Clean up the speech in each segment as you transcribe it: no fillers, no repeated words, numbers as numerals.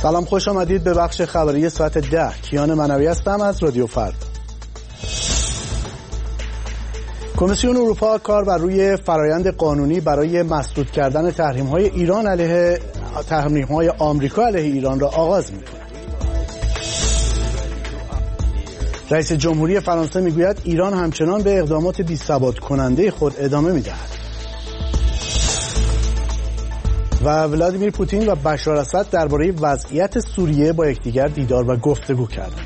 سلام، خوش آمدید به بخش خبری ساعت 10. کیان منوی هستم از رادیو فردا. کمیسیون اروپا کار بر روی فرایند قانونی برای مسدود کردن تحریم‌های ایران علیه تحریم‌های آمریکا علیه ایران را آغاز می‌کند. رئیس جمهوری فرانسه میگوید ایران همچنان به اقدامات بی‌ثبات کننده خود ادامه می‌دهد. و ولادیمیر پوتین و بشار اسد درباره وضعیت سوریه با یکدیگر دیدار و گفتگو کردند.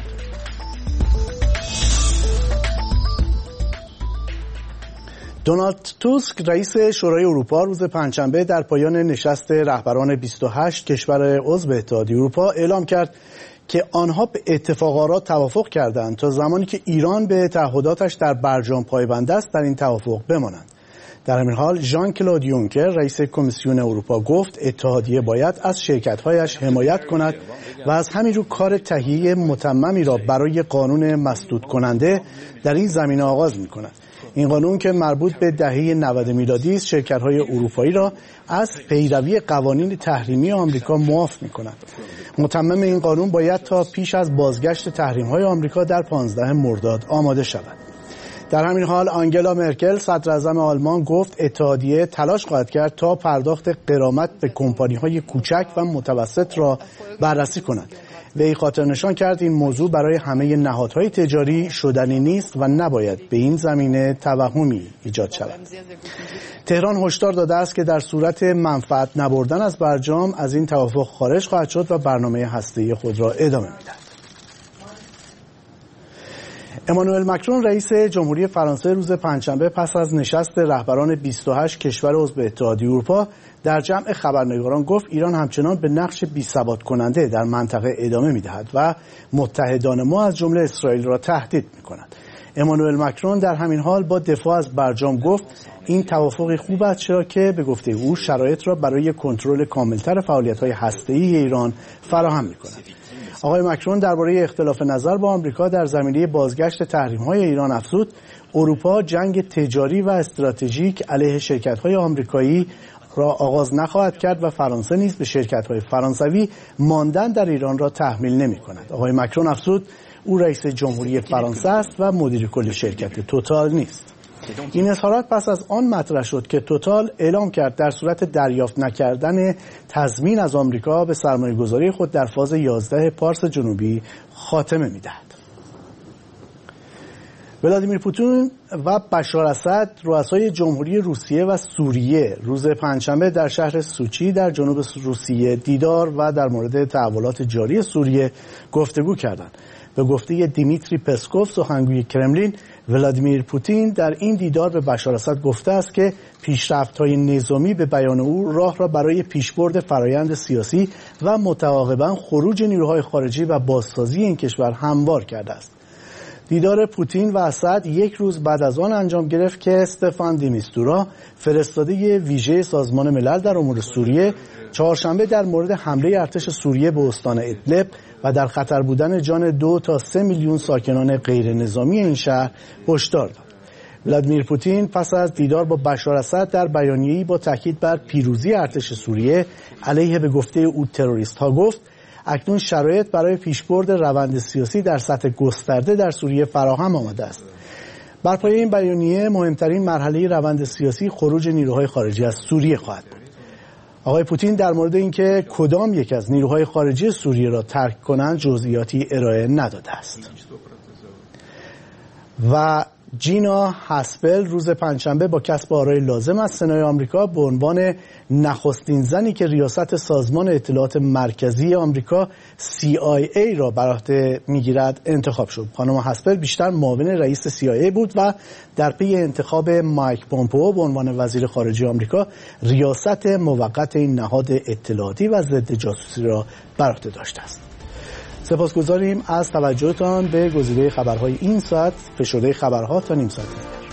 دونالد توسک رئیس شورای اروپا روز پنجشنبه در پایان نشست رهبران 28 کشور عضو اتحادیه اروپا اعلام کرد که آنها به اتفاقات توافق کردند تا زمانی که ایران به تعهداتش در برجام پایبند است در این توافق بمانند. در همین حال ژان کلود یونکر رئیس کمیسیون اروپا گفت اتحادیه باید از شرکت‌هایش حمایت کند و از همین رو کار تهیه متممی را برای قانون مسدود کننده در این زمینه آغاز می‌کند. این قانون که مربوط به دهه 90 میلادی است شرکت‌های اروپایی را از پیروی قوانین تحریمی آمریکا معاف می‌کند. متمم این قانون باید تا پیش از بازگشت تحریم‌های آمریکا در 15 مرداد آماده شود. در همین حال آنگلا مرکل صدراعظم آلمان گفت اتحادیه تلاش خواهد کرد تا پرداخت غرامت به کمپانی‌های کوچک و متوسط را بررسی کند. وی خاطر نشان کرد این موضوع برای همه نهادهای تجاری شدنی نیست و نباید به این زمینه توهمی ایجاد شود. تهران هشدار داده است که در صورت منفعت نبردن از برجام از این توافق خارج خواهد شد و برنامه هسته‌ای خود را ادامه می‌دهد. امانوئل مکرون رئیس جمهوری فرانسه روز پنجشنبه پس از نشست رهبران 28 کشور عضو اتحادیه اروپا در جمع خبرنگاران گفت ایران همچنان به نقش بی‌ثبات کننده در منطقه ادامه می‌دهد و متحدان ما از جمله اسرائیل را تهدید می‌کند. امانوئل مکرون در همین حال با دفاع از برجام گفت این توافق خوب است چرا که به گفته او شرایط را برای کنترل کاملتر فعالیت‌های هسته‌ای ایران فراهم می‌کند. آقای مکرون درباره اختلاف نظر با آمریکا در زمینه بازگشت تحریم‌های ایران افزود اروپا جنگ تجاری و استراتژیک علیه شرکت‌های آمریکایی را آغاز نخواهد کرد و فرانسه نیز به شرکت‌های فرانسوی ماندن در ایران را تحمیل نمی‌کند. آقای مکرون افزود او رئیس جمهوری فرانسه است و مدیر کل شرکت توتال نیست. این اظهارات پس از آن مطرح شد که توتال اعلام کرد در صورت دریافت نکردن تضمین از آمریکا به سرمایه‌گذاری خود در فاز 11 پارس جنوبی خاتمه می‌دهد. ولادیمیر پوتین و بشار اسد رؤسای جمهوری روسیه و سوریه روز پنجشنبه در شهر سوچی در جنوب روسیه دیدار و در مورد تحولات جاری سوریه گفتگو کردند. به گفته دیمیتری پسکوف سخنگوی کرملین، ولادیمیر پوتین در این دیدار به بشار اسد گفته است که پیشرفت‌های نظامی به بیان او راه را برای پیشبرد فرایند سیاسی و متعاقباً خروج نیروهای خارجی و بازسازی این کشور هموار کرده است. دیدار پوتین و اسد یک روز بعد از آن انجام گرفت که استفان دی میستورا فرستاده ویژه سازمان ملل در امور سوریه چهارشنبه در مورد حمله ارتش سوریه به استان ادلب و در خطر بودن جان 2 تا 3 میلیون ساکنان غیر نظامی این شهر هشدار داد. ولادیمیر پوتین پس از دیدار با بشار اسد در بیانیه‌ای با تاکید بر پیروزی ارتش سوریه علیه به گفته او تروریست‌ها گفت اکنون شرایط برای پیشبرد روند سیاسی در سطح گسترده در سوریه فراهم آمده است. بر پایه این بیانیه مهمترین مرحله روند سیاسی خروج نیروهای خارجی از سوریه خواهد بود. آقای پوتین در مورد اینکه کدام یک از نیروهای خارجی سوریه را ترک کنند جزئیاتی ارائه نداده است. و جینا هاسپل روز پنجشنبه با کسب آرای لازم از سنای آمریکا به عنوان نخستین زنی که ریاست سازمان اطلاعات مرکزی آمریکا CIA را بر عهده میگیرد انتخاب شد. خانم هاسپل بیشتر معاون رئیس CIA بود و در پی انتخاب مایک پومپئو به عنوان وزیر خارجه آمریکا ریاست موقت این نهاد اطلاعاتی و ضد جاسوسی را بر عهده داشته است. سپاسگزاریم از توجهتان به گزیده خبرهای این ساعت. فشرده خبرها تا نیم ساعت.